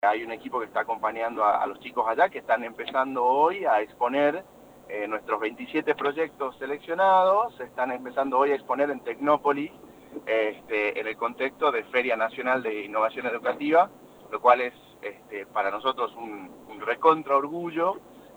Hay un equipo que está acompañando a los chicos allá que están empezando hoy a exponer nuestros 27 proyectos seleccionados, se están empezando hoy a exponer en Tecnópolis, en el contexto de Feria Nacional de Innovación Educativa, lo cual es para nosotros un recontra orgullo,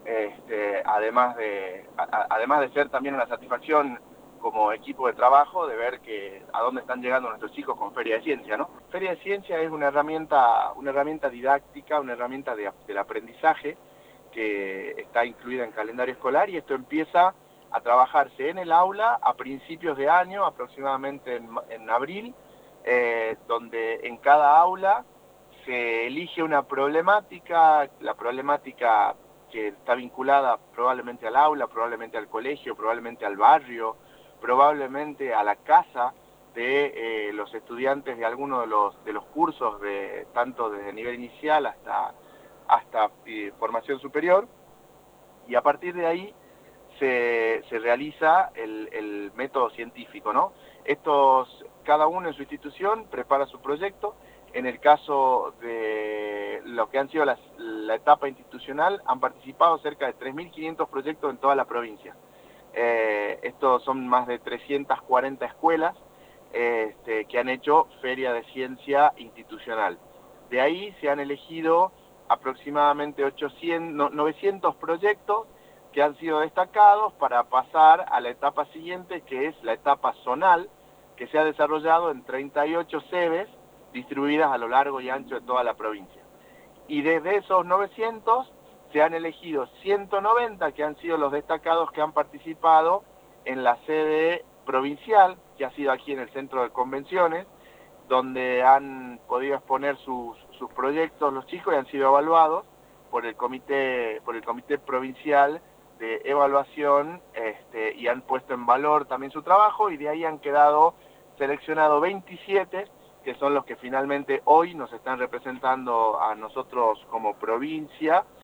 además de ser también una satisfacción como equipo de trabajo de ver a dónde están llegando nuestros chicos con Feria de Ciencia, ¿no? Feria de Ciencia es una herramienta didáctica, una herramienta del aprendizaje que está incluida en calendario escolar, y esto empieza a trabajarse en el aula a principios de año, aproximadamente en abril, donde en cada aula se elige una problemática, la problemática que está vinculada probablemente al aula, probablemente al colegio, probablemente al barrio, probablemente a la casa de los estudiantes de alguno de los cursos, tanto desde nivel inicial hasta formación superior, y a partir de ahí se realiza el método científico, ¿no? Cada uno en su institución prepara su proyecto. En el caso de lo que han sido la etapa institucional, han participado cerca de 3.500 proyectos en toda la provincia. Estos son más de 340 escuelas que han hecho Feria de Ciencia institucional. De ahí se han elegido aproximadamente 900 proyectos que han sido destacados para pasar a la etapa siguiente, que es la etapa zonal, que se ha desarrollado en 38 sedes distribuidas a lo largo y ancho de toda la provincia. Y desde esos 900 se han elegido 190 que han sido los destacados que han participado en la sede provincial, que ha sido aquí en el Centro de Convenciones, donde han podido exponer sus proyectos los chicos y han sido evaluados por el comité provincial de evaluación, y han puesto en valor también su trabajo, y de ahí han quedado seleccionados 27, que son los que finalmente hoy nos están representando a nosotros como provincia.